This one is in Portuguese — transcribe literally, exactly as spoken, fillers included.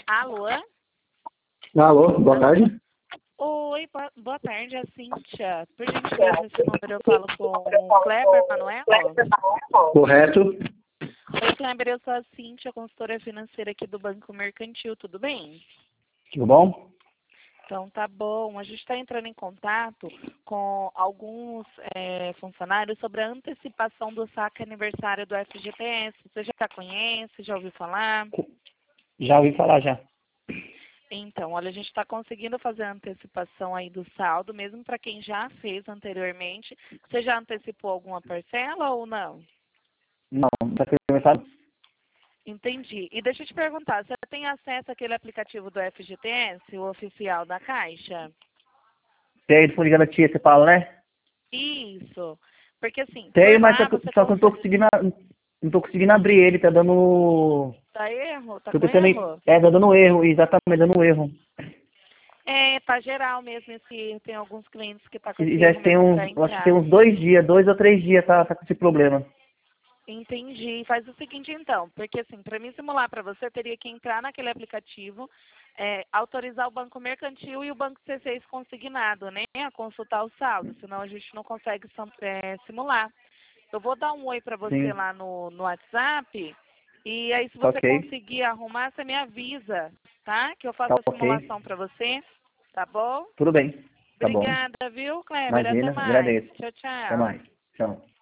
Alô? Alô, boa tarde. Oi, boa, boa tarde, é a Cíntia. Por gentileza, esse número eu falo com o Kleber Manuel. Correto. Oi, Kleber, eu sou a Cíntia, consultora financeira aqui do Banco Mercantil, tudo bem? Tudo bom? Então, tá bom. A gente está entrando em contato com alguns é, funcionários sobre a antecipação do saque aniversário do F G T S. Você já conhece, já ouviu falar? Já ouvi falar já. Então, olha, a gente está conseguindo fazer a antecipação aí do saldo, mesmo para quem já fez anteriormente. Você já antecipou alguma parcela ou não? Não, tá começado? Entendi. E deixa eu te perguntar, você tem acesso àquele aplicativo do F G T S, o oficial da Caixa? Tem de fundo de garantia, você fala, né? Isso. Porque assim, por Tenho, mas só lá que, você só que eu não tô consegue... conseguindo, não tô conseguindo abrir ele, tá dando... Tá erro? Tá Tô com tentando, erro? é, tá dando erro, exatamente, dando erro. É, tá geral mesmo esse erro. Tem alguns clientes que tá com E esse já erro tem mesmo uns, para eu acho que tem entrar. uns dois dias, dois ou três dias, tá, tá com esse problema. Entendi. Faz o seguinte, então, porque assim, para mim simular para você, teria que entrar naquele aplicativo, é, autorizar o banco mercantil e o banco C seis consignado, né, a consultar o saldo, senão a gente não consegue é, simular. Eu vou dar um oi para você Sim, lá no, no WhatsApp, e aí se tá você ok, conseguir arrumar, você me avisa, tá? Que eu faço tá a ok. simulação para você, tá bom? Tudo bem, tá bom. Obrigada, viu, Kleber? Até Imagina, mais. agradeço. Tchau, Até tchau. mais. Tchau.